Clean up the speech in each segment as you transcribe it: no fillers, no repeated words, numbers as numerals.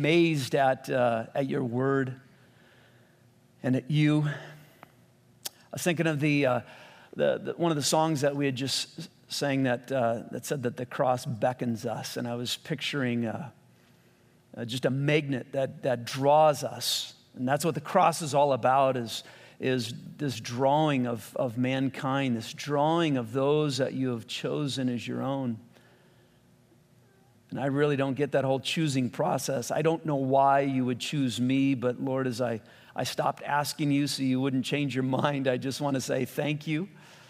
amazed at your word and at you. I was thinking of the one of the songs that we had just sang that said that the cross beckons us, and I was picturing just a magnet that draws us, and that's what the cross is all about. Is this drawing of mankind, this drawing of those that you have chosen as your own. And I really don't get that whole choosing process. I don't know why you would choose me, but Lord, as I stopped asking you so you wouldn't change your mind, I just want to say thank you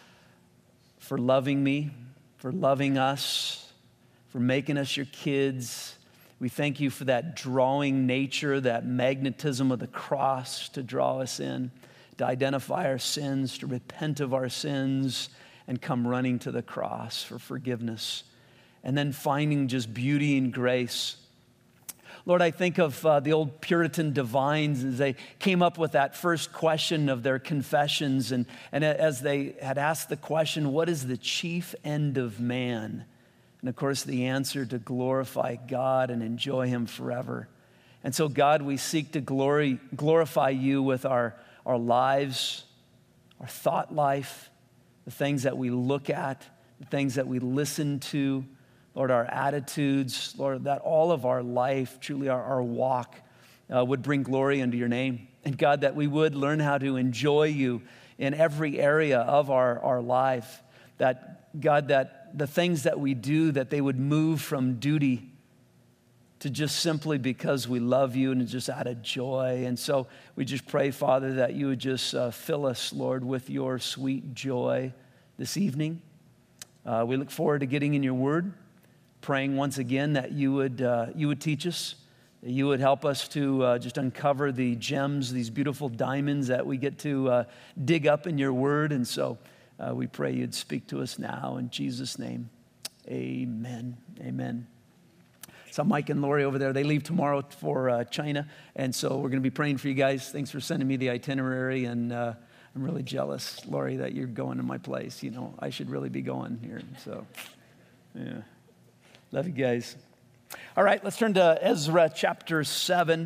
for loving me, for loving us, for making us your kids. We thank you for that drawing nature, that magnetism of the cross to draw us in, to identify our sins, to repent of our sins, and come running to the cross for forgiveness. And then finding just beauty and grace. Lord, I think of the old Puritan divines as they came up with that first question of their confessions. And as they had asked the question, what is the chief end of man? And of course, the answer, to glorify God and enjoy him forever. And so, God, we seek to glorify you with our lives, our thought life, the things that we look at, the things that we listen to, Lord, our attitudes, Lord, that all of our life, truly our walk, would bring glory unto your name. And God, that we would learn how to enjoy you in every area of our life. That, God, that the things that we do, that they would move from duty to just simply because we love you and just out of joy. And so we just pray, Father, that you would just fill us, Lord, with your sweet joy this evening. We look forward to getting in your word, praying once again that you would teach us, that you would help us to just uncover the gems, these beautiful diamonds that we get to dig up in your word. And so we pray you'd speak to us now in Jesus' name. Amen. Amen. So Mike and Lori over there, they leave tomorrow for China. And so we're going to be praying for you guys. Thanks for sending me the itinerary. And I'm really jealous, Lori, that you're going to my place. You know, I should really be going here. So, yeah. Love you guys. All right, let's turn to Ezra chapter 7.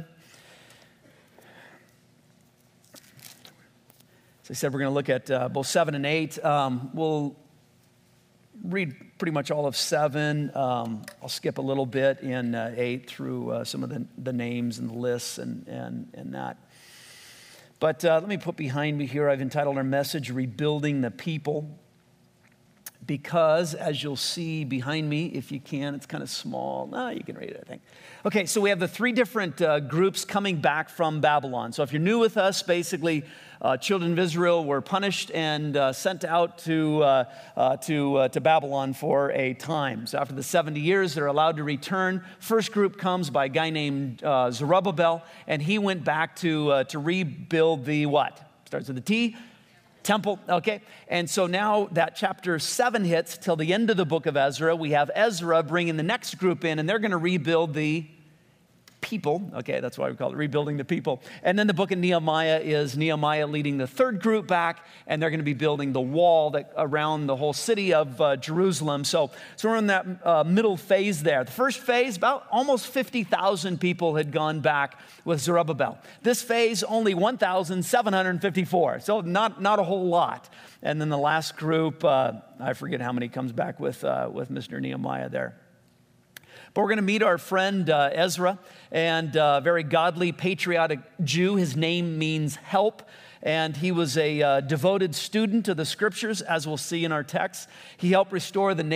As I said, we're going to look at both 7 and 8. We'll read pretty much all of 7. I'll skip a little bit in 8 through some of the names and the lists and that. But let me put behind me here, I've entitled our message, Rebuilding the People. Because, as you'll see behind me, if you can, it's kind of small. No, you can read it, I think. Okay, so we have the 3 different groups coming back from Babylon. So if you're new with us, basically, children of Israel were punished and sent out to Babylon for a time. So after the 70 years, they're allowed to return. First group comes by a guy named Zerubbabel, and he went back to rebuild the what? Starts with a T. Temple, okay? And so now that chapter 7 hits till the end of the book of Ezra, we have Ezra bringing the next group in, and they're going to rebuild the people. Okay, that's why we call it rebuilding the people. And then the book of Nehemiah is Nehemiah leading the third group back, and they're going to be building the wall that around the whole city of Jerusalem. So we're in that middle phase there. The first phase, about almost 50,000 people had gone back with Zerubbabel. This phase, only 1,754. So not a whole lot. And then the last group, I forget how many comes back with Mr. Nehemiah there. But we're going to meet our friend Ezra, and a very godly, patriotic Jew. His name means help, and he was a devoted student of the scriptures, as we'll see in our text. He helped restore the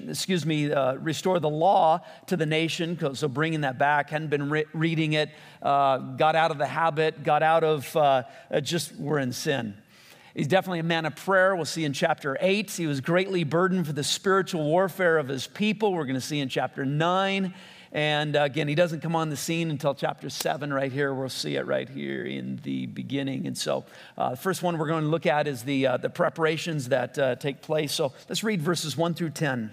law to the nation, so bringing that back, hadn't been reading it, got out of the habit, got out of we're in sin. He's definitely a man of prayer. We'll see in chapter 8. He was greatly burdened for the spiritual warfare of his people. We're going to see in chapter 9. And again, he doesn't come on the scene until chapter 7 right here. We'll see it right here in the beginning. And so the first one we're going to look at is the preparations that take place. So let's read verses 1 through 10.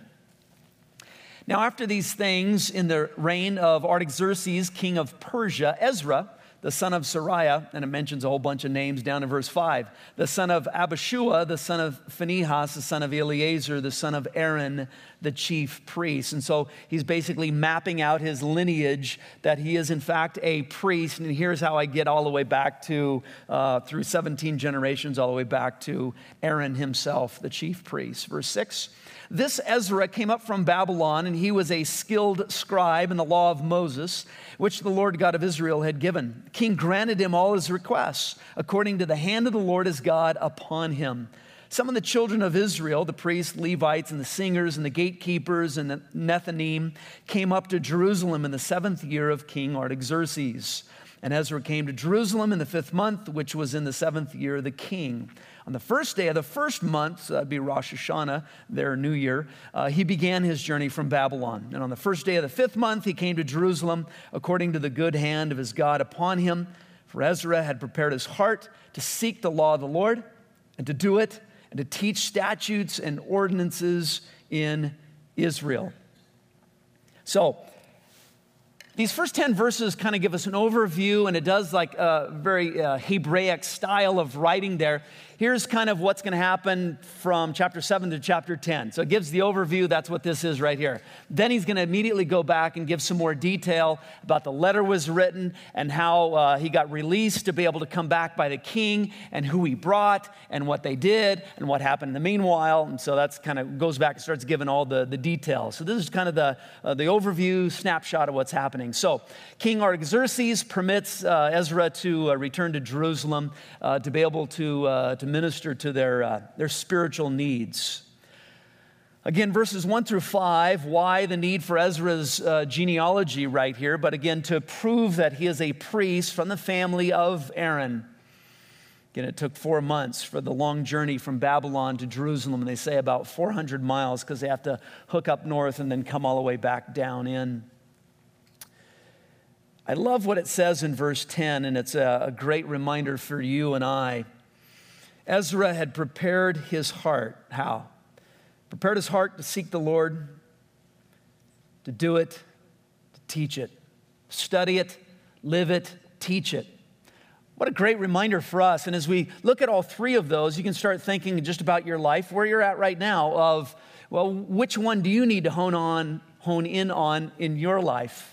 Now after these things, in the reign of Artaxerxes, king of Persia, Ezra, the son of Sariah, and it mentions a whole bunch of names down in verse 5. The son of Abishua, the son of Phinehas, the son of Eleazar, the son of Aaron, the chief priest. And so he's basically mapping out his lineage, that he is in fact a priest. And here's how I get all the way back to, through 17 generations, all the way back to Aaron himself, the chief priest. Verse 6. This Ezra came up from Babylon, and he was a skilled scribe in the law of Moses, which the Lord God of Israel had given. The king granted him all his requests, according to the hand of the Lord his God upon him. Some of the children of Israel, the priests, Levites, and the singers, and the gatekeepers, and the Nethinim, came up to Jerusalem in the 7th year of King Artaxerxes. And Ezra came to Jerusalem in the 5th month, which was in the 7th year of the king. On the first day of the first month, so that'd be Rosh Hashanah, their new year, he began his journey from Babylon. And on the first day of the 5th month, he came to Jerusalem according to the good hand of his God upon him. For Ezra had prepared his heart to seek the law of the Lord and to do it and to teach statutes and ordinances in Israel. So, these first 10 verses kind of give us an overview, and it does like a very Hebraic style of writing there. Here's kind of what's going to happen from chapter 7 to chapter 10. So it gives the overview. That's what this is right here. Then he's going to immediately go back and give some more detail about the letter was written and how he got released to be able to come back by the king and who he brought and what they did and what happened in the meanwhile. And so that's kind of goes back and starts giving all the details. So this is kind of the overview snapshot of what's happening. So King Artaxerxes permits Ezra to return to Jerusalem to be able to minister to their spiritual needs. Again, verses 1 through 5, why the need for Ezra's genealogy right here, but again, to prove that he is a priest from the family of Aaron. Again, it took 4 months for the long journey from Babylon to Jerusalem, and they say about 400 miles because they have to hook up north and then come all the way back down in. I love what it says in verse 10, and it's a great reminder for you and I. Ezra had prepared his heart. How? Prepared his heart to seek the Lord, to do it, to teach it, study it, live it, teach it. What a great reminder for us. And as we look at all three of those, you can start thinking just about your life, where you're at right now, of, well, which one do you need to hone in on in your life?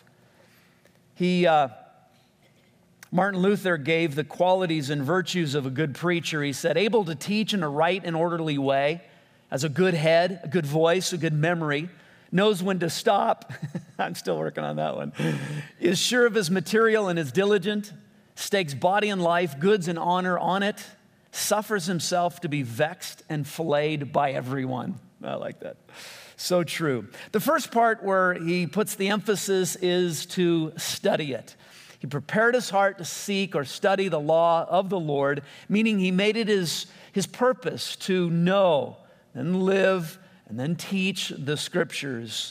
Martin Luther gave the qualities and virtues of a good preacher. He said, able to teach in a right and orderly way, has a good head, a good voice, a good memory, knows when to stop. I'm still working on that one. Is sure of his material and is diligent, stakes body and life, goods and honor on it, suffers himself to be vexed and filleted by everyone. I like that. So true. The first part where he puts the emphasis is to study it. He prepared his heart to seek or study the law of the Lord, meaning he made it his purpose to know and live and then teach the scriptures.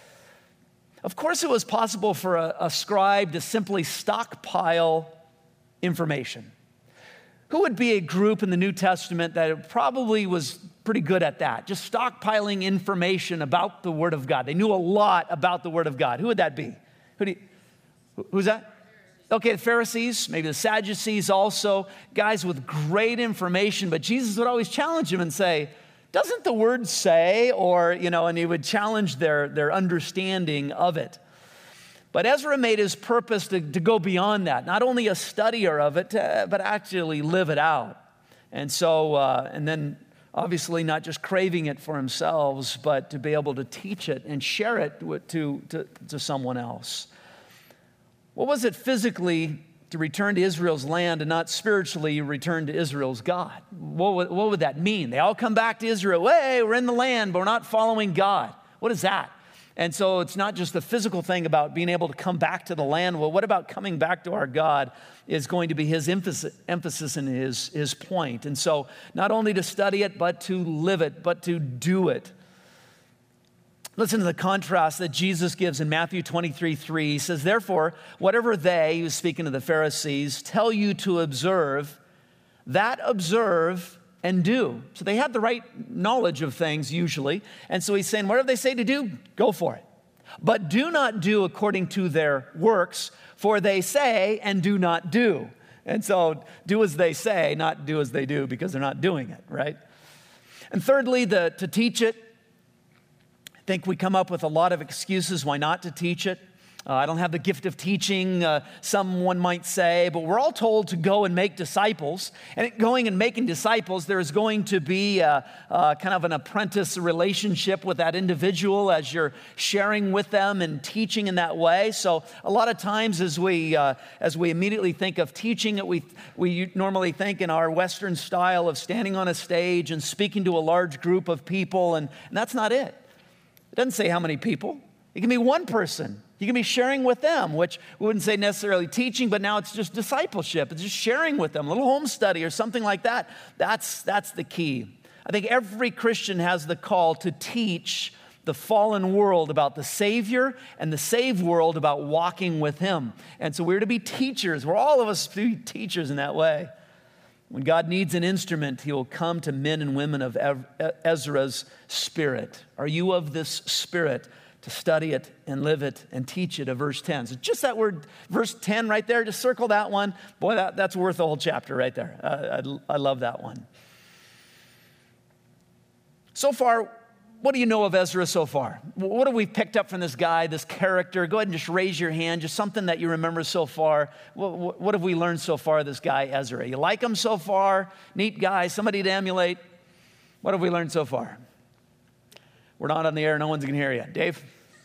Of course, it was possible for a scribe to simply stockpile information. Who would be a group in the New Testament that probably was pretty good at that, just stockpiling information about the Word of God? They knew a lot about the Word of God. Who would that be? Who's that? Okay, the Pharisees, maybe the Sadducees also, guys with great information, but Jesus would always challenge them and say, doesn't the Word say, and he would challenge their understanding of it. But Ezra made his purpose to go beyond that, not only a studier of it, but actually live it out. And so, and then obviously not just craving it for themselves, but to be able to teach it and share it to someone else. What was it physically to return to Israel's land and not spiritually return to Israel's God? What would that mean? They all come back to Israel. Hey, we're in the land, but we're not following God. What is that? And so it's not just the physical thing about being able to come back to the land. Well, what about coming back to our God is going to be his emphasis and his point. And so not only to study it, but to live it, but to do it. Listen to the contrast that Jesus gives in Matthew 23:3. He says, therefore, whatever they, he was speaking to the Pharisees, tell you to observe, that observe and do. So they had the right knowledge of things usually. And so he's saying, whatever they say to do, go for it. But do not do according to their works, for they say and do not do. And so do as they say, not do as they do, because they're not doing it, right? And thirdly, to teach it. I think we come up with a lot of excuses why not to teach it. I don't have the gift of teaching, someone might say, but we're all told to go and make disciples. And going and making disciples, there is going to be kind of an apprentice relationship with that individual as you're sharing with them and teaching in that way. So a lot of times as we immediately think of teaching it, we normally think in our Western style of standing on a stage and speaking to a large group of people, and that's not it. It doesn't say how many people. It can be one person. You can be sharing with them, which we wouldn't say necessarily teaching, but now it's just discipleship. It's just sharing with them, a little home study or something like that. That's the key. I think every Christian has the call to teach the fallen world about the Savior and the saved world about walking with Him. And so we're to be teachers. We're all of us to be teachers in that way. When God needs an instrument, He will come to men and women of Ezra's spirit. Are you of this spirit? To study it and live it and teach it, of verse 10. So just that word, verse 10 right there, just circle that one. Boy, that's worth the whole chapter right there. I love that one. So far, what do you know of Ezra so far? What have we picked up from this guy, this character? Go ahead and just raise your hand, just something that you remember so far. What have we learned so far of this guy, Ezra? You like him so far? Neat guy, somebody to emulate? What have we learned so far? We're not on the air. No one's going to hear you. Dave?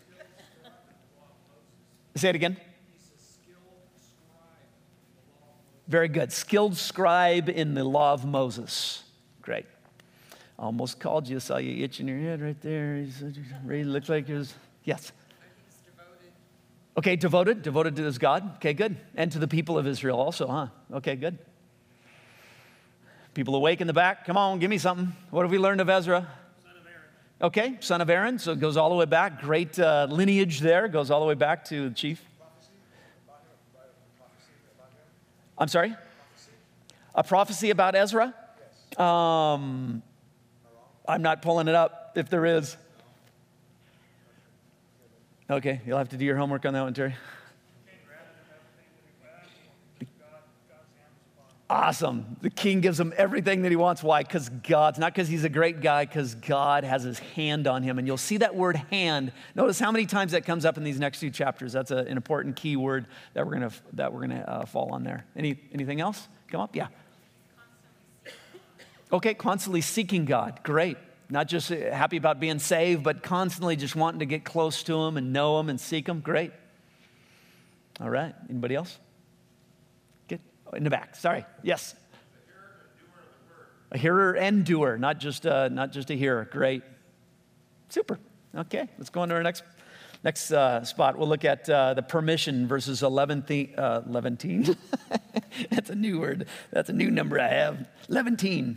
Say it again. Very good. Skilled scribe in the law of Moses. Great. Almost called you. Saw you itching your head right there. He's ready to look like yours. Yes. He's devoted. Okay, devoted. Devoted to his God. Okay, good. And to the people of Israel also, huh? Okay, good. People awake in the back. Come on, give me something. What have we learned of Ezra? Okay, son of Aaron, so it goes all the way back. Great lineage there, goes all the way back to the chief. I'm sorry? A prophecy about Ezra? I'm not pulling it up, if there is. Okay, you'll have to do your homework on that one, Terry. Awesome. The king gives him everything that he wants. Why? Because God's, not because he's a great guy, because God has his hand on him. And you'll see that word hand. Notice how many times that comes up in these next two chapters. That's an important key word that we're gonna fall on there. Anything else? Come up? Yeah. Okay, constantly seeking God. Great. Not just happy about being saved, but constantly just wanting to get close to him and know him and seek him. Great. All right. Anybody else? In the back, sorry. Yes. A hearer and doer, not just a hearer. Great. Super. Okay, let's go on to our next spot. We'll look at the permission, verses 11. That's a new word. That's a new number I have. 11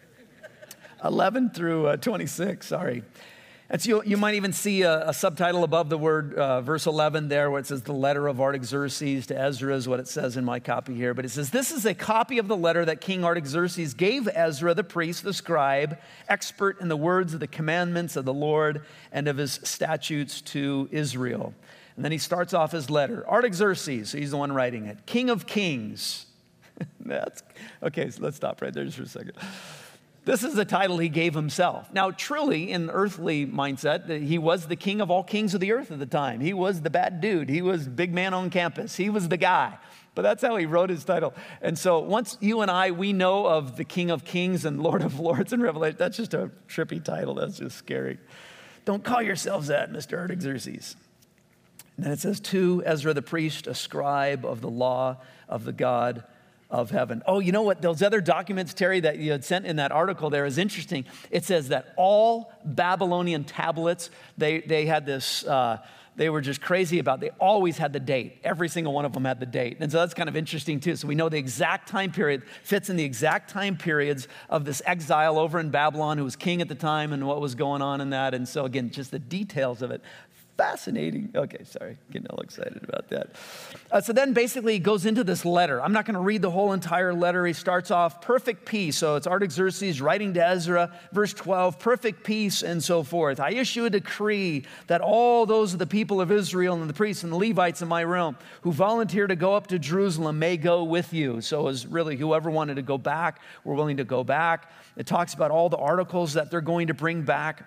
through 26, sorry. And so you might even see a subtitle above the word, verse 11 there, where it says the letter of Artaxerxes to Ezra is what it says in my copy here. But it says, this is a copy of the letter that King Artaxerxes gave Ezra, the priest, the scribe, expert in the words of the commandments of the Lord and of his statutes to Israel. And then he starts off his letter. Artaxerxes, so he's the one writing it. King of kings. Okay, so let's stop right there just for a second. This is the title he gave himself. Now, truly, in earthly mindset, he was the king of all kings of the earth at the time. He was the bad dude. He was big man on campus. He was the guy. But that's how he wrote his title. And so once you and I, we know of the King of Kings and Lord of Lords in Revelation, that's just a trippy title. That's just scary. Don't call yourselves that, Mr. Artaxerxes. And then it says, to Ezra the priest, a scribe of the law of the God of heaven. Oh, you know what? Those other documents, Terry, that you had sent in that article there is interesting. It says that all Babylonian tablets, they had this, they were just crazy about, they always had the date. Every single one of them had the date. And so that's kind of interesting too. So we know the exact time period, fits in the exact time periods of this exile over in Babylon, who was king at the time and what was going on in that. And so again, just the details of it. fascinating. Okay, sorry, getting all excited about that. So then basically he goes into this letter. I'm not going to read the whole entire letter. He starts off, perfect peace. So it's Artaxerxes writing to Ezra, verse 12, perfect peace and so forth. I issue a decree that all those of the people of Israel and the priests and the Levites in my realm who volunteer to go up to Jerusalem may go with you. So it was really whoever wanted to go back, were willing to go back. It talks about all the articles that they're going to bring back.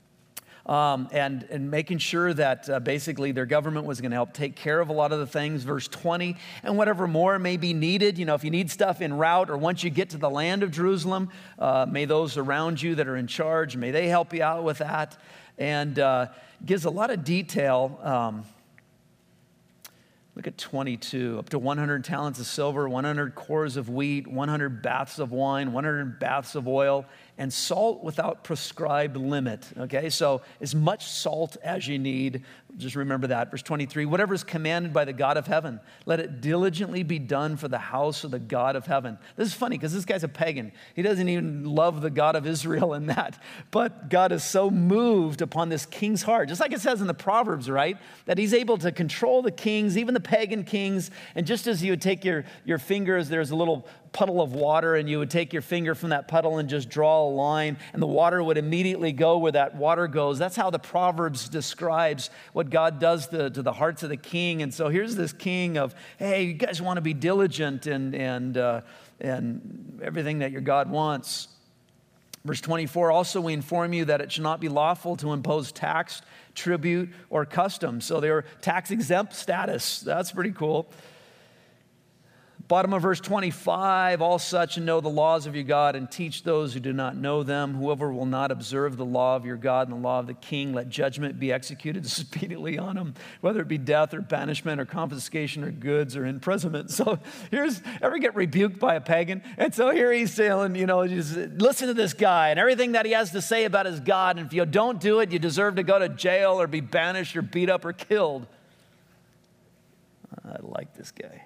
And making sure that basically their government was going to help take care of a lot of the things. Verse 20, and whatever more may be needed, if you need stuff en route or once you get to the land of Jerusalem, may those around you that are in charge, may they help you out with that. And gives a lot of detail. Look at 22, up to 100 talents of silver, 100 cores of wheat, 100 baths of wine, 100 baths of oil, and salt without prescribed limit. Okay, so as much salt as you need. Just remember that. Verse 23, whatever is commanded by the God of heaven, let it diligently be done for the house of the God of heaven. This is funny because this guy's a pagan. He doesn't even love the God of Israel in that. But God is so moved upon this king's heart, just like it says in the Proverbs, right? That he's able to control the kings, even the pagan kings. And just as you would take your fingers, there's a little puddle of water, and you would take your finger from that puddle and just draw a line, and the water would immediately go where that water goes. That's how the Proverbs describes what God does to the hearts of the king. And so here's this king of, hey, you guys want to be diligent and everything that your God wants. Verse 24, also we inform you that it should not be lawful to impose tax, tribute, or custom. So they're tax exempt status. That's pretty cool. Bottom of verse 25, all such know the laws of your God and teach those who do not know them. Whoever will not observe the law of your God and the law of the king, let judgment be executed speedily on him, whether it be death or banishment or confiscation or goods or imprisonment. So ever get rebuked by a pagan? And so here he's saying, just listen to this guy and everything that he has to say about his God. And if you don't do it, you deserve to go to jail or be banished or beat up or killed. I like this guy.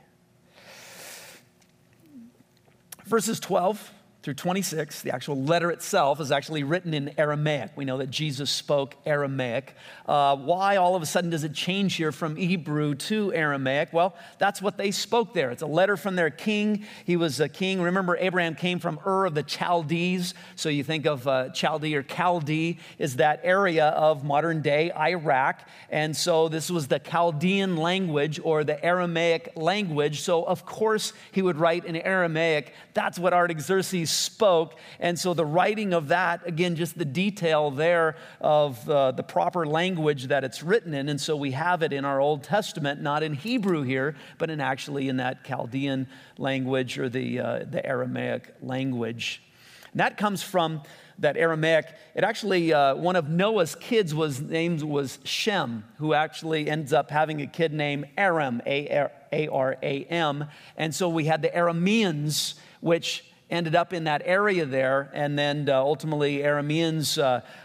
Verses 12 through 26, the actual letter itself is actually written in Aramaic. We know that Jesus spoke Aramaic. Why all of a sudden does it change here from Hebrew to Aramaic? Well, that's what they spoke there. It's a letter from their king. He was a king. Remember, Abraham came from Ur of the Chaldees. So you think of Chaldee or Chaldee is that area of modern-day Iraq. And so this was the Chaldean language or the Aramaic language. So, of course, he would write in Aramaic. That's what Artaxerxes spoke. And so the writing of that, again, just the detail there of the proper language that it's written in. And so we have it in our Old Testament, not in Hebrew here, but actually in that Chaldean language or the Aramaic language. And that comes from that Aramaic. It actually, one of Noah's kids was Shem, who actually ends up having a kid named Aram, A-R-A-M. And so we had the Arameans, which ended up in that area there, and then ultimately Arameans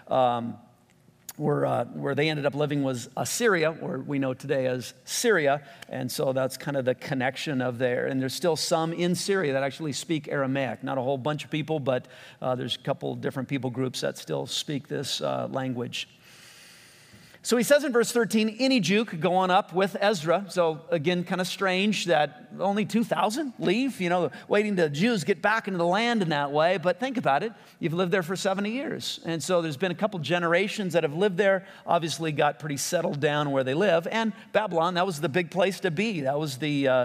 where they ended up living was Assyria, or we know today as Syria, and so that's kind of the connection of there. And there's still some in Syria that actually speak Aramaic. Not a whole bunch of people, but there's a couple different people groups that still speak this language. So he says in verse 13, any Jew could go on up with Ezra. So again, kind of strange that only 2,000 leave, waiting till Jews get back into the land in that way. But think about it. You've lived there for 70 years. And so there's been a couple generations that have lived there, obviously got pretty settled down where they live. And Babylon, that was the big place to be. That was the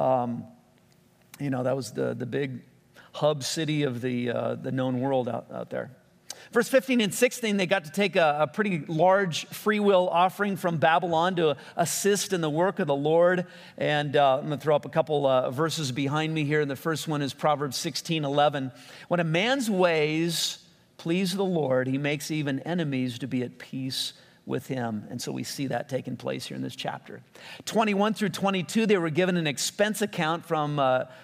big hub city of the known world out there. Verse 15 and 16, they got to take a pretty large free will offering from Babylon to assist in the work of the Lord. And I'm going to throw up a couple verses behind me here. And the first one is Proverbs 16:11. When a man's ways please the Lord, he makes even enemies to be at peace with him. And so we see that taking place here in this chapter. 21 through 22, they were given an expense account from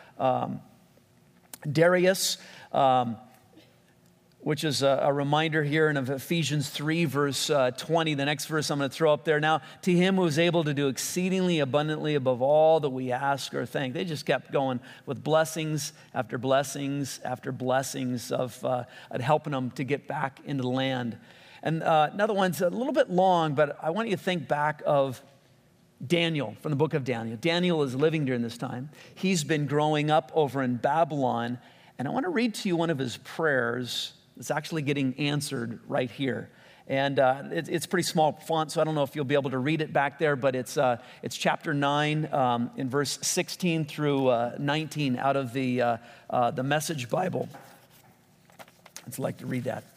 Darius, which is a reminder here in Ephesians 3, verse 20. The next verse I'm going to throw up there. Now, to him who is able to do exceedingly abundantly above all that we ask or think. They just kept going with blessings after blessings after blessings of helping them to get back into the land. And another one's a little bit long, but I want you to think back of Daniel from the book of Daniel. Daniel is living during this time. He's been growing up over in Babylon. And I want to read to you one of his prayers that's actually getting answered right here. And it's pretty small font, so I don't know if you'll be able to read it back there, but it's chapter 9 in verse 16 through 19 out of the Message Bible. I'd like to read that.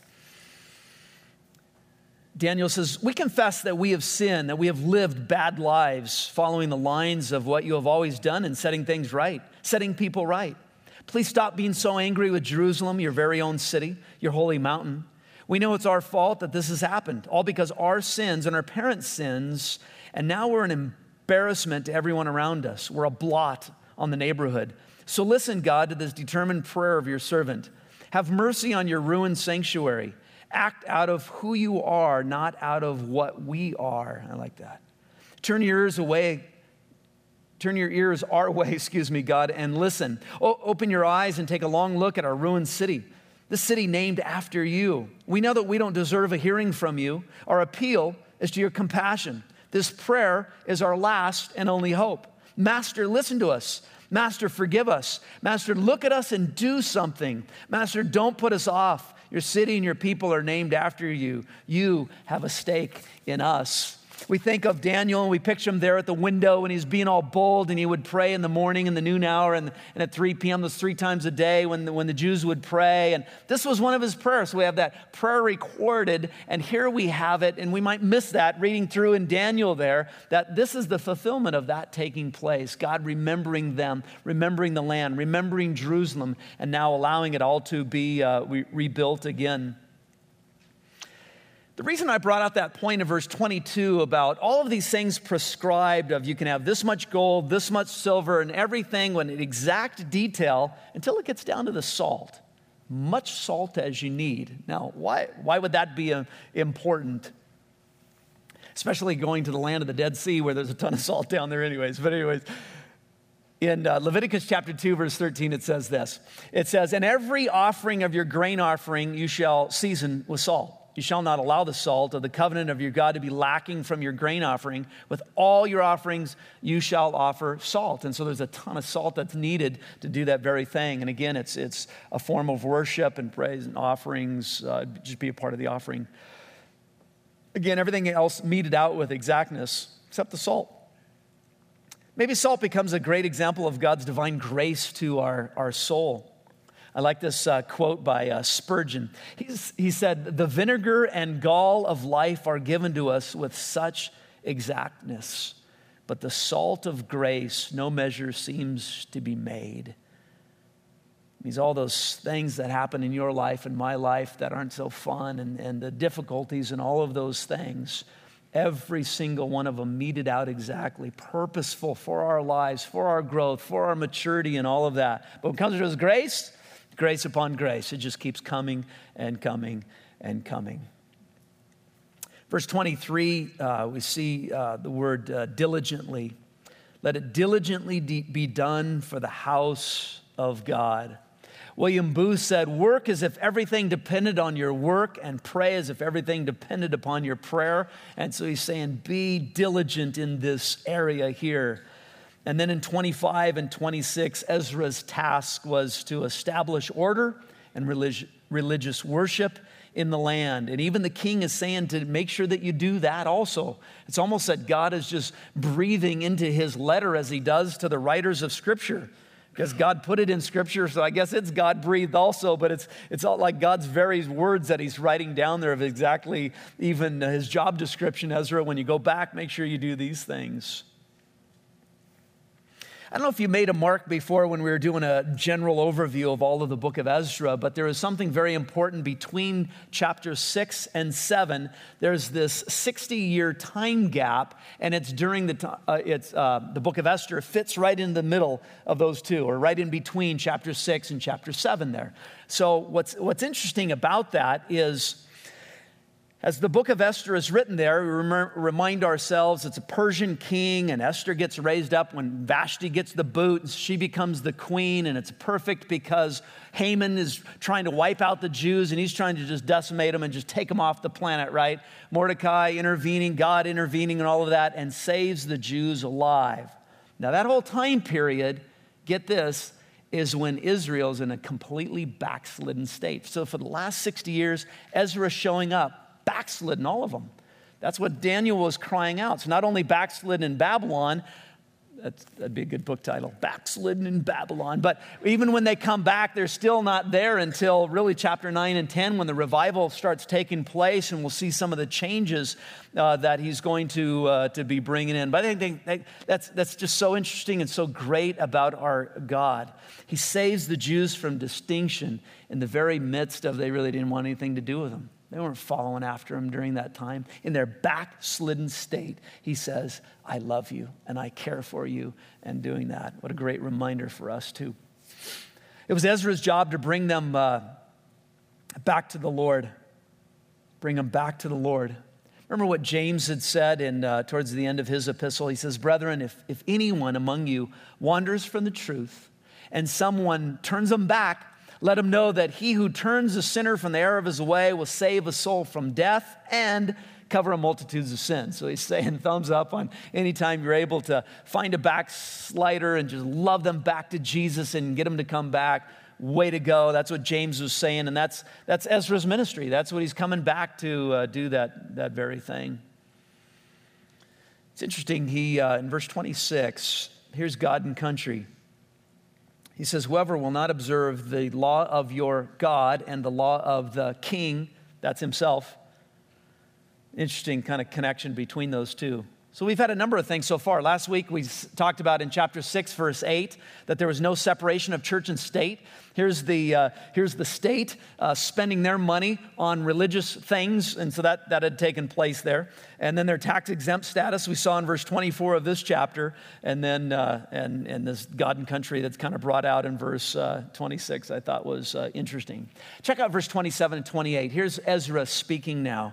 Daniel says, "We confess that we have sinned, that we have lived bad lives, following the lines of what you have always done and setting things right, setting people right. Please stop being so angry with Jerusalem, your very own city, your holy mountain. We know it's our fault that this has happened, all because our sins and our parents' sins, and now we're an embarrassment to everyone around us. We're a blot on the neighborhood. So listen, God, to this determined prayer of your servant. Have mercy on your ruined sanctuary. Act out of who you are, not out of what we are." I like that. Turn your ears our way, God, and listen. Open your eyes and take a long look at our ruined city, the city named after you. We know that we don't deserve a hearing from you. Our appeal is to your compassion. This prayer is our last and only hope. Master, listen to us. Master, forgive us. Master, look at us and do something. Master, don't put us off. Your city and your people are named after you. You have a stake in us. We think of Daniel and we picture him there at the window and he's being all bold, and he would pray in the morning, in the noon hour, and at 3 p.m. Those 3 times a day when the Jews would pray. And this was one of his prayers. So we have that prayer recorded, and here we have it, and we might miss that reading through in Daniel there, that this is the fulfillment of that taking place. God remembering them, remembering the land, remembering Jerusalem, and now allowing it all to be rebuilt again. The reason I brought out that point in verse 22 about all of these things prescribed of you can have this much gold, this much silver, and everything in exact detail until it gets down to the salt. Much salt as you need. Now, why would that be important? Especially going to the land of the Dead Sea where there's a ton of salt down there anyways. But anyways, in Leviticus chapter 2, verse 13, it says this. It says, "And every offering of your grain offering you shall season with salt. You shall not allow the salt of the covenant of your God to be lacking from your grain offering. With all your offerings, you shall offer salt." And so there's a ton of salt that's needed to do that very thing. And again, it's a form of worship and praise and offerings, just be a part of the offering. Again, everything else meted out with exactness except the salt. Maybe salt becomes a great example of God's divine grace to our soul. I like this quote by Spurgeon. He said, "The vinegar and gall of life are given to us with such exactness, but the salt of grace no measure seems to be made." It means all those things that happen in your life and my life that aren't so fun, and the difficulties and all of those things, every single one of them meted out exactly, purposeful for our lives, for our growth, for our maturity and all of that. But when it comes to His grace, grace upon grace, it just keeps coming and coming and coming. Verse 23, we see the word diligently. Let it diligently be done for the house of God. William Booth said, "Work as if everything depended on your work, and pray as if everything depended upon your prayer." And so he's saying, be diligent in this area here. And then in 25 and 26, Ezra's task was to establish order and religious worship in the land. And even the king is saying to make sure that you do that also. It's almost that God is just breathing into his letter as he does to the writers of Scripture. Because God put it in Scripture, so I guess it's God-breathed also, but it's all like God's very words that he's writing down there of exactly even his job description, Ezra. When you go back, make sure you do these things. I don't know if you made a mark before when we were doing a general overview of all of the book of Ezra, but there is something very important between chapters 6 and 7. There's this 60-year time gap, and it's during the book of Esther fits right in the middle of those two, or right in between chapter 6 and chapter 7 there. So what's interesting about that is As the book of Esther is written there, we remind ourselves it's a Persian king, and Esther gets raised up when Vashti gets the boot, and she becomes the queen, and it's perfect because Haman is trying to wipe out the Jews, and he's trying to just decimate them and just take them off the planet, right? Mordecai intervening, God intervening, and all of that, and saves the Jews alive. Now, that whole time period, get this, is when Israel's in a completely backslidden state. So for the last 60 years, Ezra's showing up, backslidden, all of them. That's what Daniel was crying out. So not only backslidden in Babylon, that'd be a good book title, Backslidden in Babylon, but even when they come back, they're still not there until really chapter 9 and 10 when the revival starts taking place, and we'll see some of the changes that he's going to be bringing in. But I think that's just so interesting and so great about our God. He saves the Jews from distinction in the very midst of they really didn't want anything to do with him. They weren't following after him during that time. In their backslidden state, he says, I love you and I care for you, and doing that. What a great reminder for us too. It was Ezra's job to bring them back to the Lord. Bring them back to the Lord. Remember what James had said towards the end of his epistle? He says, brethren, if anyone among you wanders from the truth and someone turns them back, let him know that he who turns a sinner from the error of his way will save a soul from death and cover a multitudes of sins. So he's saying thumbs up on anytime you're able to find a backslider and just love them back to Jesus and get them to come back. Way to go. That's what James was saying, and that's Ezra's ministry. That's what he's coming back to do that very thing. It's interesting. He in verse 26, here's God and country. He says, whoever will not observe the law of your God and the law of the king, that's himself. Interesting kind of connection between those two. So we've had a number of things so far. Last week we talked about in chapter 6, verse 8, that there was no separation of church and state. Here's the state spending their money on religious things, and so that had taken place there. And then their tax-exempt status we saw in verse 24 of this chapter, and then and this God and country that's kind of brought out in verse 26 I thought was interesting. Check out verse 27 and 28. Here's Ezra speaking now.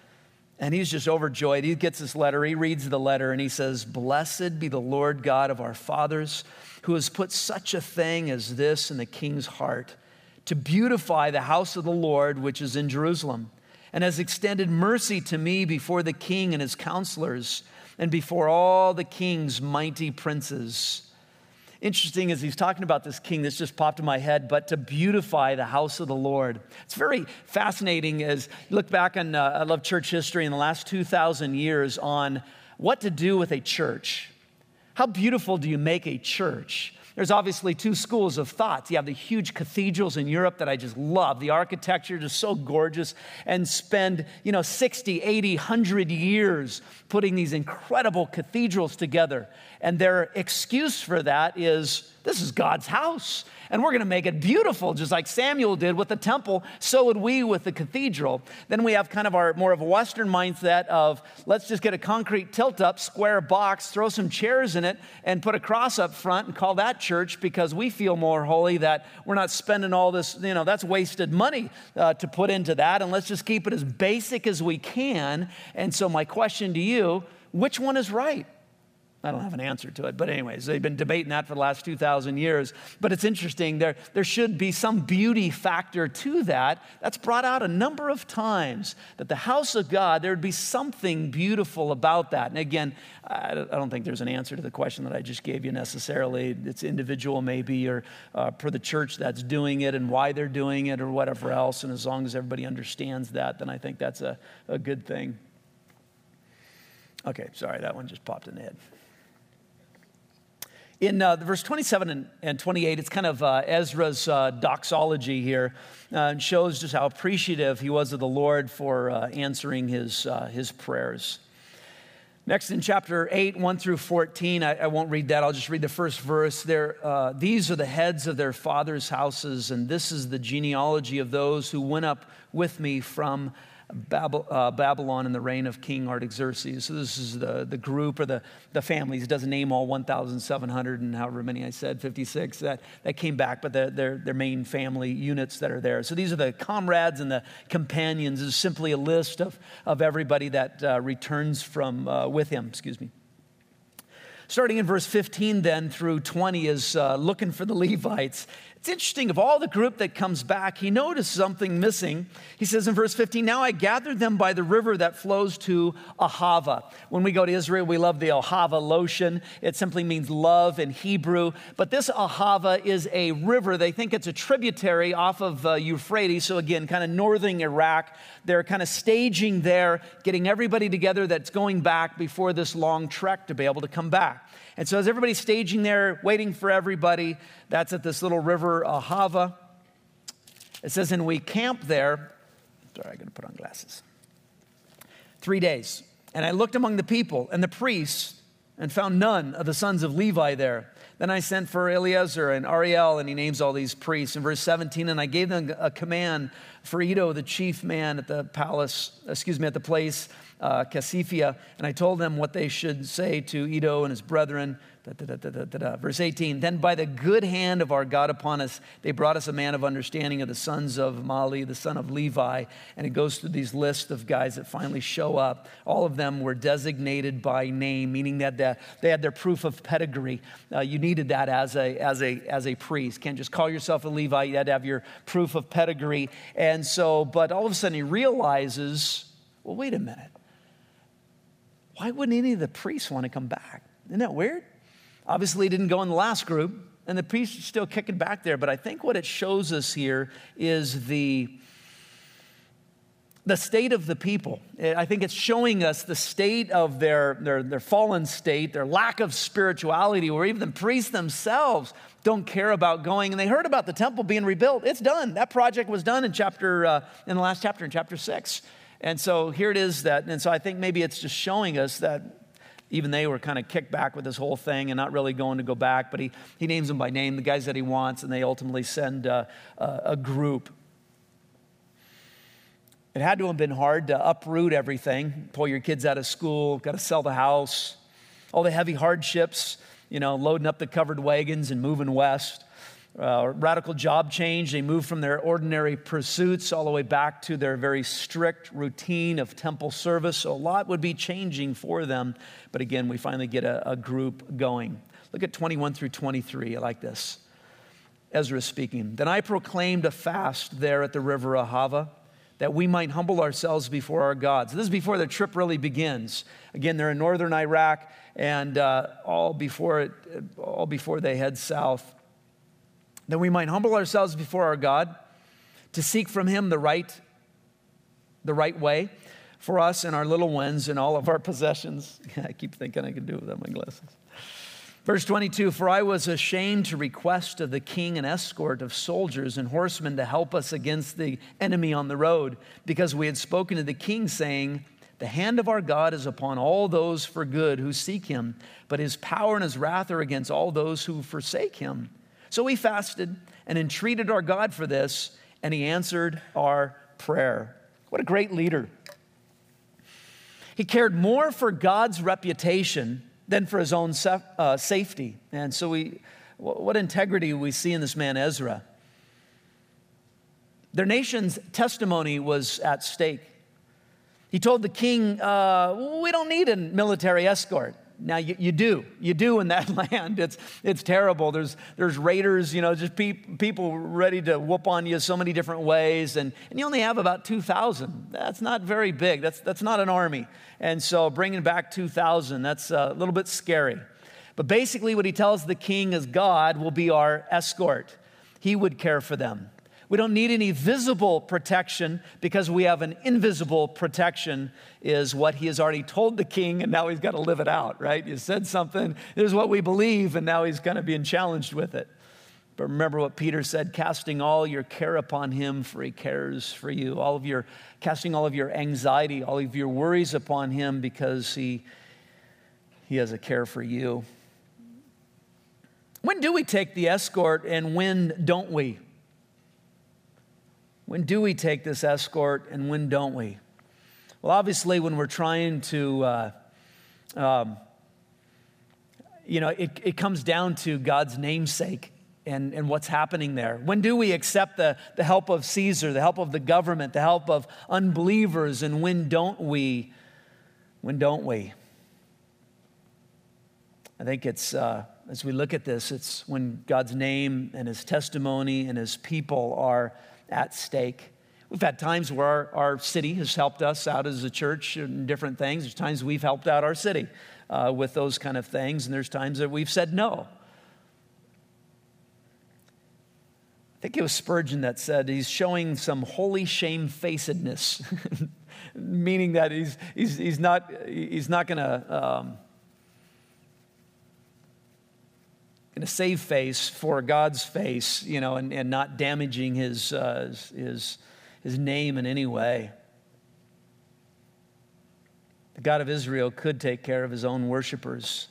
And he's just overjoyed. He gets this letter. He reads the letter and he says, blessed be the Lord God of our fathers, who has put such a thing as this in the king's heart, to beautify the house of the Lord, which is in Jerusalem, and has extended mercy to me before the king and his counselors, and before all the king's mighty princes. Interesting as he's talking about this king, this just popped in my head, but to beautify the house of the Lord. It's very fascinating as you look back on, I love church history in the last 2,000 years on what to do with a church. How beautiful do you make a church? There's obviously two schools of thought. You have the huge cathedrals in Europe that I just love. The architecture is so gorgeous, and spend 60, 80, 100 years putting these incredible cathedrals together. And their excuse for that is, this is God's house, and we're going to make it beautiful, just like Samuel did with the temple, so would we with the cathedral. Then we have kind of our more of a Western mindset of, let's just get a concrete tilt-up, square box, throw some chairs in it, and put a cross up front and call that church because we feel more holy, that we're not spending all this, that's wasted money to put into that, and let's just keep it as basic as we can. And so my question to you, which one is right? I don't have an answer to it, but anyways, they've been debating that for the last 2,000 years. But it's interesting, there should be some beauty factor to that. That's brought out a number of times, that the house of God, there would be something beautiful about that. And again, I don't think there's an answer to the question that I just gave you necessarily. It's individual maybe, or for the church that's doing it and why they're doing it or whatever else. And as long as everybody understands that, then I think that's a good thing. Okay, sorry, that one just popped in the head. In verse 27 and 28, it's kind of Ezra's doxology here, and shows just how appreciative he was of the Lord for answering his prayers. Next, in chapter 8, 1 through 14, I won't read that. I'll just read the first verse. These are the heads of their fathers' houses, and this is the genealogy of those who went up with me from Babylon in the reign of King Artaxerxes. So this is the group or the families. It doesn't name all 1,700 and however many I said, 56 that came back, but their main family units that are there. So these are the comrades and the companions. This is simply a list of everybody that returns from with him. Starting in verse 15 then through 20 is looking for the Levites. It's interesting, of all the group that comes back, he noticed something missing. He says in verse 15, now I gathered them by the river that flows to Ahava. When we go to Israel, we love the Ahava lotion. It simply means love in Hebrew. But this Ahava is a river. They think it's a tributary off of Euphrates. So again, kind of northern Iraq. They're kind of staging there, getting everybody together that's going back before this long trek to be able to come back. And so as everybody's staging there, waiting for everybody, that's at this little river, Ahava. It says, and we camped there. Sorry, I got to put on glasses. 3 days. And I looked among the people and the priests and found none of the sons of Levi there. Then I sent for Eleazar and Ariel, and he names all these priests. In verse 17, and I gave them a command for Iddo, the chief man at the place, Casiphia, and I told them what they should say to Iddo and his brethren. Verse 18, then by the good hand of our God upon us, they brought us a man of understanding of the sons of Mali, the son of Levi. And it goes through these lists of guys that finally show up. All of them were designated by name, meaning that they had their proof of pedigree. You needed that as a priest. Can't just call yourself a Levite. You had to have your proof of pedigree. And so, but all of a sudden he realizes, well, wait a minute. Why wouldn't any of the priests want to come back? Isn't that weird? Obviously, he didn't go in the last group, and the priests are still kicking back there. But I think what it shows us here is the state of the people. I think it's showing us the state of their fallen state, their lack of spirituality, where even the priests themselves don't care about going. And they heard about the temple being rebuilt. It's done. That project was done in the last chapter, in chapter 6. And so here it is and so I think maybe it's just showing us that even they were kind of kicked back with this whole thing and not really going to go back. But he names them by name, the guys that he wants, and they ultimately send a group. It had to have been hard to uproot everything, pull your kids out of school, got to sell the house, all the heavy hardships, loading up the covered wagons and moving west. Radical job change. They moved from their ordinary pursuits all the way back to their very strict routine of temple service. So a lot would be changing for them. But again, we finally get a group going. Look at 21 through 23. I like this. Ezra speaking. Then I proclaimed a fast there at the river Ahava, that we might humble ourselves before our God. So this is before the trip really begins. Again, they're in northern Iraq, and all before they head south. That we might humble ourselves before our God to seek from him the right way for us and our little ones and all of our possessions. I keep thinking I can do it without my glasses. Verse 22, for I was ashamed to request of the king an escort of soldiers and horsemen to help us against the enemy on the road, because we had spoken to the king, saying, the hand of our God is upon all those for good who seek him, but his power and his wrath are against all those who forsake him. So we fasted and entreated our God for this, and he answered our prayer. What a great leader. He cared more for God's reputation than for his own safety. And so what integrity we see in this man Ezra. Their nation's testimony was at stake. He told the king, we don't need a military escort. Now you do in that land. It's terrible. There's raiders, just people ready to whoop on you so many different ways, and you only have about 2,000. That's not very big. That's not an army. And so bringing back 2,000, that's a little bit scary. But basically, what he tells the king is God will be our escort. He would care for them. We don't need any visible protection because we have an invisible protection, is what he has already told the king, and now he's got to live it out, right? You said something, this is what we believe, and now he's kind of being challenged with it. But remember what Peter said, casting all your care upon him, for he cares for you. Casting all of your anxiety, all of your worries upon him, because he has a care for you. When do we take the escort, and when don't we? When do we take this escort, and when don't we? Well, obviously, when we're trying to, it comes down to God's namesake and what's happening there. When do we accept the help of Caesar, the help of the government, the help of unbelievers, and when don't we? When don't we? I think it's, as we look at this, it's when God's name and his testimony and his people are at stake. We've had times where our city has helped us out as a church in different things. There's times we've helped out our city with those kind of things, and there's times that we've said no. I think it was Spurgeon that said he's showing some holy shamefacedness, meaning that he's not going to save face for God's face, and not damaging his name in any way. The God of Israel could take care of his own worshipers.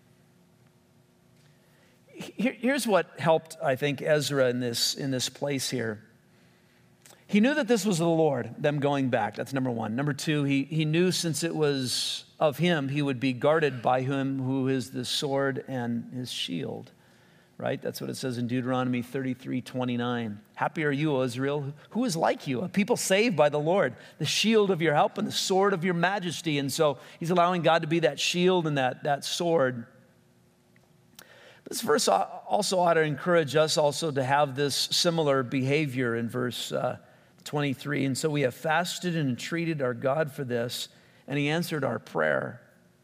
Here's what helped, I think, Ezra in this place here. He knew that this was the Lord, them going back. That's number one. Number two, he knew since it was of him, he would be guarded by him who is the sword and his shield. Right? That's what it says in Deuteronomy 33:29. Happy are you, O Israel, who is like you, a people saved by the Lord, the shield of your help and the sword of your majesty. And so he's allowing God to be that shield and that sword. This verse also ought to encourage us also to have this similar behavior in verse 23. And so we have fasted and entreated our God for this, and he answered our prayer.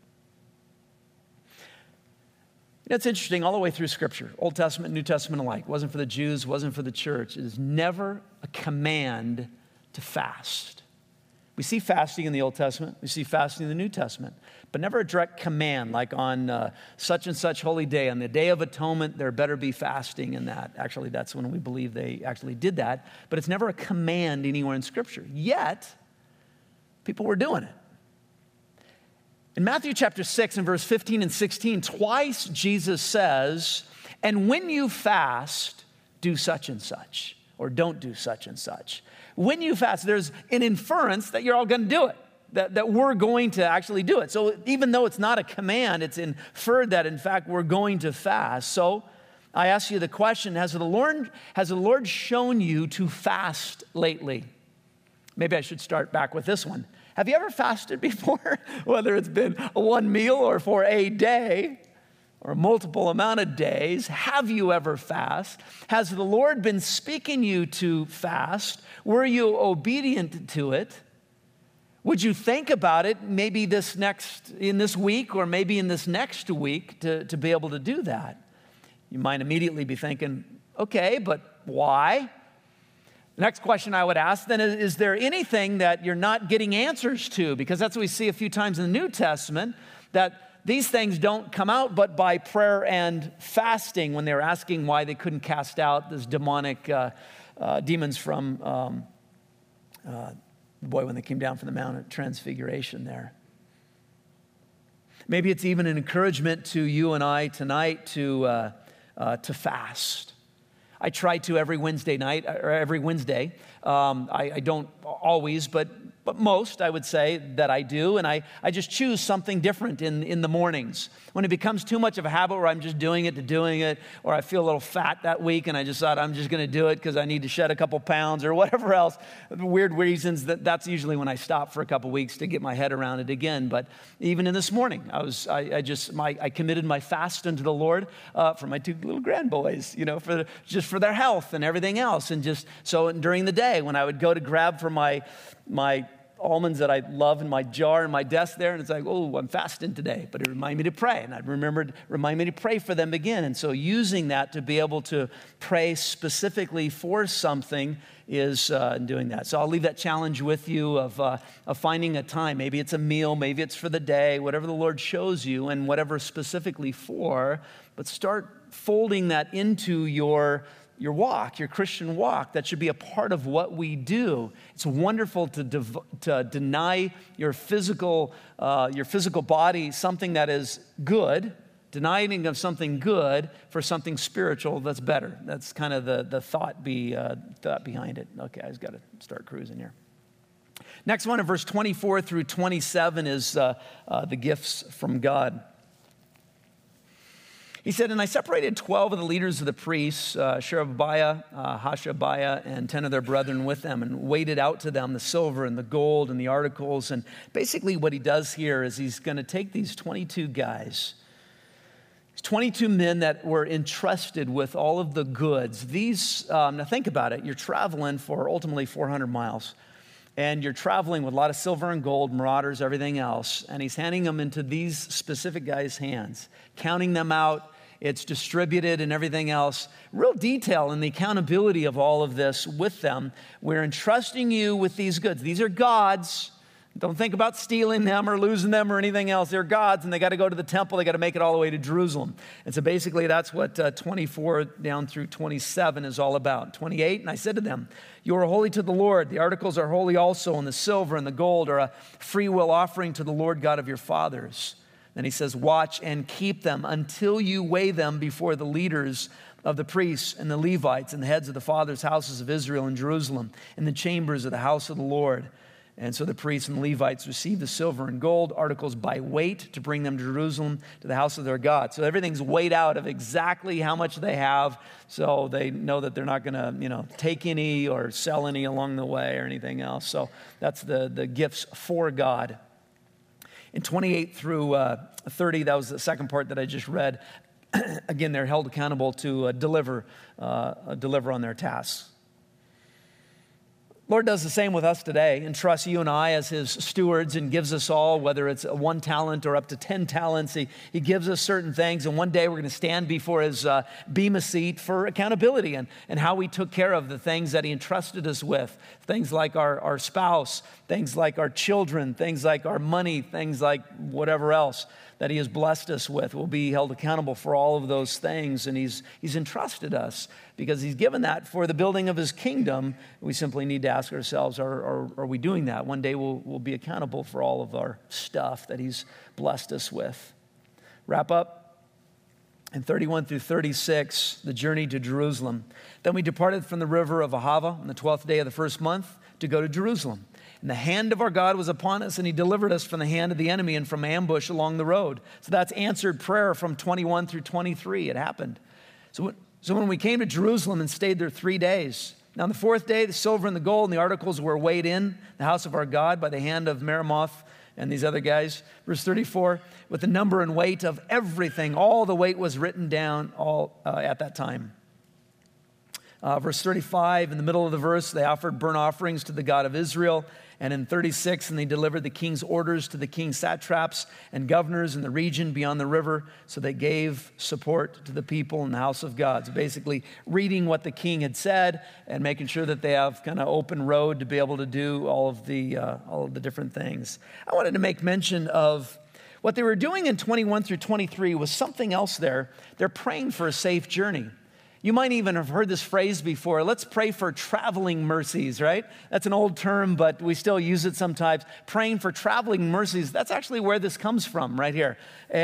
It's interesting all the way through Scripture, Old Testament, New Testament alike. It wasn't for the Jews, wasn't for the church. It is never a command to fast. We see fasting in the Old Testament. We see fasting in the New Testament. But never a direct command, like on such and such holy day. On the Day of Atonement, there better be fasting in that. Actually, that's when we believe they actually did that. But it's never a command anywhere in Scripture. Yet, people were doing it. In Matthew chapter 6 and verse 15 and 16, twice Jesus says, and when you fast, do such and such, or don't do such and such. When you fast, there's an inference that you're all going to do it, that we're going to actually do it. So even though it's not a command, it's inferred that, in fact, we're going to fast. So I ask you the question, has the Lord shown you to fast lately? Maybe I should start back with this one. Have you ever fasted before? Whether it's been one meal or for a day or a multiple amount of days, have you ever fast? Has the Lord been speaking you to fast? Were you obedient to it? Would you think about it maybe in this week or maybe in this next week to be able to do that? You might immediately be thinking, okay, but why? The next question I would ask then is there anything that you're not getting answers to? Because that's what we see a few times in the New Testament, that these things don't come out but by prayer and fasting when they were asking why they couldn't cast out this demonic demons from the boy when they came down from the Mount of Transfiguration there. Maybe it's even an encouragement to you and I tonight to fast. I try to every Wednesday night, or every Wednesday. I don't always, but most, I would say, that I do. And I just choose something different in the mornings. When it becomes too much of a habit where I'm just doing it, or I feel a little fat that week and I just thought I'm just going to do it because I need to shed a couple pounds or whatever else, weird reasons, that's usually when I stop for a couple weeks to get my head around it again. But even in this morning, I committed my fast unto the Lord for my two little grandboys, for their health and everything else. And just so during the day when I would go to grab for my almonds that I love in my jar in my desk there, and it's like, oh, I'm fasting today, but it reminded me to pray, and I'd remind me to pray for them again. And so using that to be able to pray specifically for something is doing that. So I'll leave that challenge with you of finding a time. Maybe it's a meal, maybe it's for the day, whatever the Lord shows you, and whatever specifically for, but start folding that into your walk, your Christian walk. That should be a part of what we do. It's wonderful to deny your physical body something that is good, denying of something good for something spiritual that's better. That's kind of the thought behind it. Okay, I just got to start cruising here. Next one in verse 24 through 27 is the gifts from God. He said, and I separated 12 of the leaders of the priests, Sherebiah, Hashabiah, and 10 of their brethren with them, and weighed out to them the silver and the gold and the articles. And basically what he does here is he's going to take these 22 guys, 22 men that were entrusted with all of the goods. These, now think about it, you're traveling for ultimately 400 miles. And you're traveling with a lot of silver and gold, marauders, everything else. And he's handing them into these specific guys' hands, counting them out. It's distributed and everything else. Real detail in the accountability of all of this with them. We're entrusting you with these goods. These are God's. Don't think about stealing them or losing them or anything else. They're God's, and they got to go to the temple. They got to make it all the way to Jerusalem. And so basically that's what 24 down through 27 is all about. 28, and I said to them, you are holy to the Lord. The articles are holy also, and the silver and the gold are a free will offering to the Lord God of your fathers. Then he says, watch and keep them until you weigh them before the leaders of the priests and the Levites and the heads of the fathers' houses of Israel in Jerusalem, in the chambers of the house of the Lord. And so the priests and the Levites received the silver and gold articles by weight to bring them to Jerusalem, to the house of their God. So everything's weighed out of exactly how much they have, so they know that they're not going to, take any or sell any along the way or anything else. So that's the gifts for God. In 28 through 30, that was the second part that I just read. Again, they're held accountable to deliver on their tasks. Lord does the same with us today, entrusts you and I as his stewards and gives us all, whether it's 1 talent or up to 10 talents, he gives us certain things, and one day we're going to stand before his bema seat for accountability and how we took care of the things that he entrusted us with, things like our spouse, things like our children, things like our money, things like whatever else that he has blessed us with. We'll be held accountable for all of those things, and he's entrusted us because he's given that for the building of his kingdom. We simply need to ask ourselves, are we doing that? One day we'll be accountable for all of our stuff that he's blessed us with. Wrap up. In 31 through 36, the journey to Jerusalem. Then we departed from the river of Ahava on the 12th day of the first month to go to Jerusalem. And the hand of our God was upon us, and he delivered us from the hand of the enemy and from ambush along the road. So that's answered prayer from 21 through 23. It happened. So when we came to Jerusalem and stayed there 3 days, now on the fourth day, the silver and the gold and the articles were weighed in the house of our God by the hand of Meremoth and these other guys. Verse 34, with the number and weight of everything, all the weight was written down at that time. Verse 35, in the middle of the verse, they offered burnt offerings to the God of Israel. And in 36, and they delivered the king's orders to the king's satraps and governors in the region beyond the river. So they gave support to the people in the house of God. So basically reading what the king had said and making sure that they have kind of open road to be able to do all of the different things. I wanted to make mention of what they were doing in 21 through 23 was something else there. They're praying for a safe journey. You might even have heard this phrase before. Let's pray for traveling mercies, right? That's an old term, but we still use it sometimes. Praying for traveling mercies. That's actually where this comes from right here.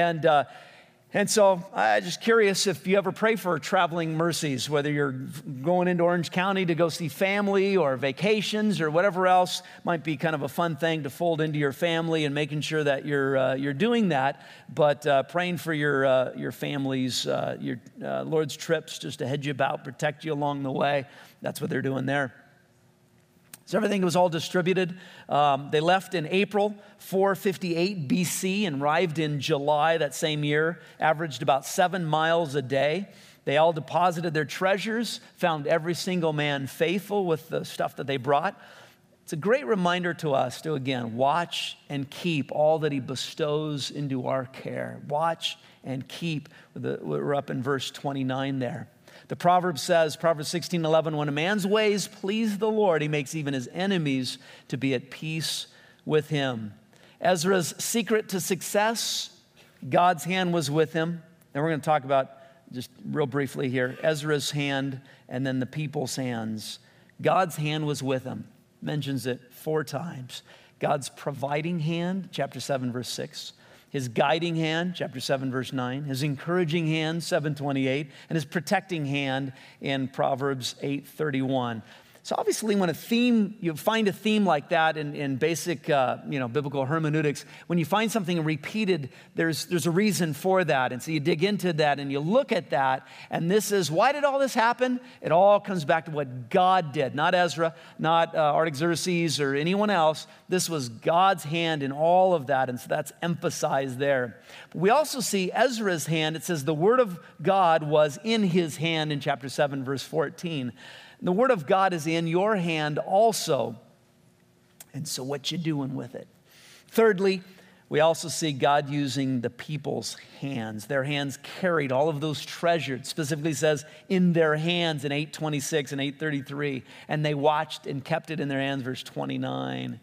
And so I'm just curious if you ever pray for traveling mercies, whether you're going into Orange County to go see family or vacations or whatever else. Might be kind of a fun thing to fold into your family and making sure that you're doing that. But praying for your family's, your Lord's trips, just to hedge you about, protect you along the way. That's what they're doing there. So everything was all distributed. They left in April 458 BC and arrived in July that same year, averaged about 7 miles a day. They all deposited their treasures, found every single man faithful with the stuff that they brought. It's a great reminder to us to, again, watch and keep all that he bestows into our care. Watch and keep. We're up in verse 29 there. The proverb says, Proverbs 16:11, when a man's ways please the Lord, he makes even his enemies to be at peace with him. Ezra's secret to success, God's hand was with him. And we're going to talk about, just real briefly here, Ezra's hand and then the people's hands. God's hand was with him. Mentions it 4 times. God's providing hand, chapter 7, verse 6. His guiding hand, chapter 7, verse 9. His encouraging hand, 7:28. And his protecting hand in Proverbs 8:31. So obviously when you find a theme like that in basic, biblical hermeneutics, when you find something repeated, there's a reason for that. And so you dig into that and you look at that, and this is, why did all this happen? It all comes back to what God did, not Ezra, not Artaxerxes or anyone else. This was God's hand in all of that, and so that's emphasized there. But we also see Ezra's hand. It says the word of God was in his hand in chapter 7, verse 14. The word of God is in your hand also. And so what you doing with it? Thirdly, we also see God using the people's hands. Their hands carried all of those treasures. Specifically says in their hands in 8:26 and 8:33. And they watched and kept it in their hands, verse 29.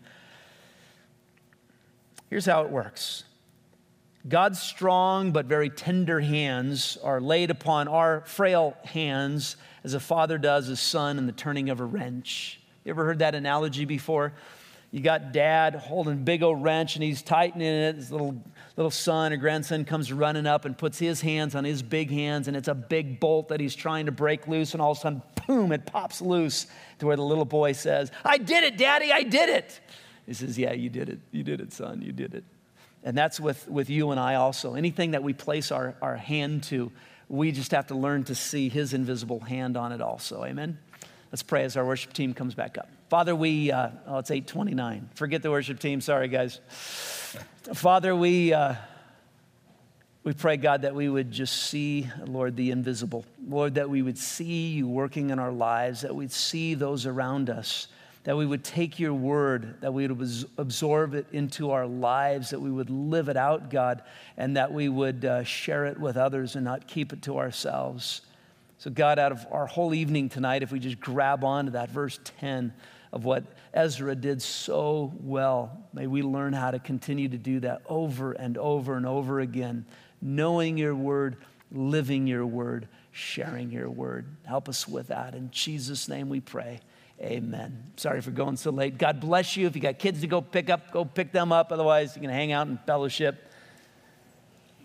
Here's how it works. God's strong but very tender hands are laid upon our frail hands as a father does his son in the turning of a wrench. You ever heard that analogy before? You got dad holding a big old wrench and he's tightening it. His little son or grandson comes running up and puts his hands on his big hands, and it's a big bolt that he's trying to break loose, and all of a sudden, boom, it pops loose to where the little boy says, "I did it, Daddy, I did it." He says, "Yeah, you did it. You did it, son, you did it." And that's with you and I also. Anything that we place our hand to, we just have to learn to see his invisible hand on it also. Amen? Let's pray as our worship team comes back up. Father, it's 8:29. Forget the worship team. Sorry, guys. Father, we pray, God, that we would just see, Lord, the invisible. Lord, that we would see you working in our lives, that we'd see those around us, that we would take your word, that we would absorb it into our lives, that we would live it out, God, and that we would share it with others and not keep it to ourselves. So God, out of our whole evening tonight, if we just grab on to that verse 10 of what Ezra did so well, may we learn how to continue to do that over and over and over again, knowing your word, living your word, sharing your word. Help us with that. In Jesus' name we pray. Amen. Sorry for going so late. God bless you. If you got kids to go pick them up. Otherwise, you can hang out and fellowship.